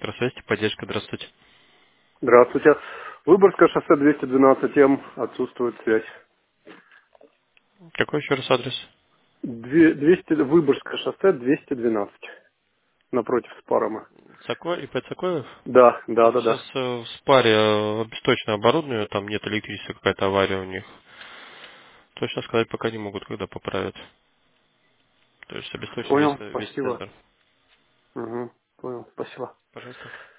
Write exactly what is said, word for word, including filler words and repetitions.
Электросвязь, поддержка, здравствуйте. Здравствуйте. Выборгское шоссе двести двенадцать М. Отсутствует связь. Какой еще раз адрес? Две- двести Выборгское шоссе двести двенадцать. Напротив Спарома. Цоколь, И П Цоколев? Да, да, Вот да, сейчас да. э, в Спаре э, обесточное оборудование, там нет электричества, какая-то авария у них. Точно сказать пока не могут, когда поправят. То есть обесточен весь, Понял, весь спасибо. центр. Угу, понял, спасибо. Пожалуйста.